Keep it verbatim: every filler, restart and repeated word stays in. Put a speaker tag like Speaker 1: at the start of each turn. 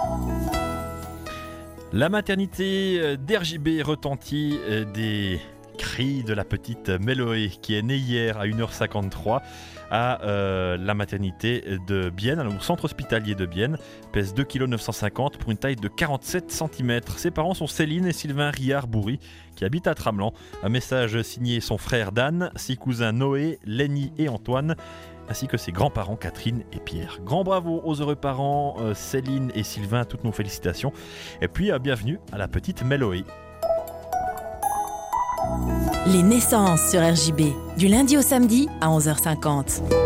Speaker 1: La maternité d'R J B retentit des cris de la petite Méloé qui est née hier à une heure cinquante-trois à euh, la maternité de Bienne, au centre hospitalier de Bienne, pèse deux virgule neuf cent cinquante kilos pour une taille de quarante-sept centimètres. Ses parents sont Céline et Sylvain Riard-Bourry qui habitent à Tramelan. Un message signé son frère Dan, ses cousins Noé, Lenny et Antoine, ainsi que ses grands-parents Catherine et Pierre. Grand bravo aux heureux parents euh, Céline et Sylvain, toutes nos félicitations. Et puis euh, bienvenue à la petite Méloé.
Speaker 2: Les naissances sur R J B, du lundi au samedi à onze heures cinquante.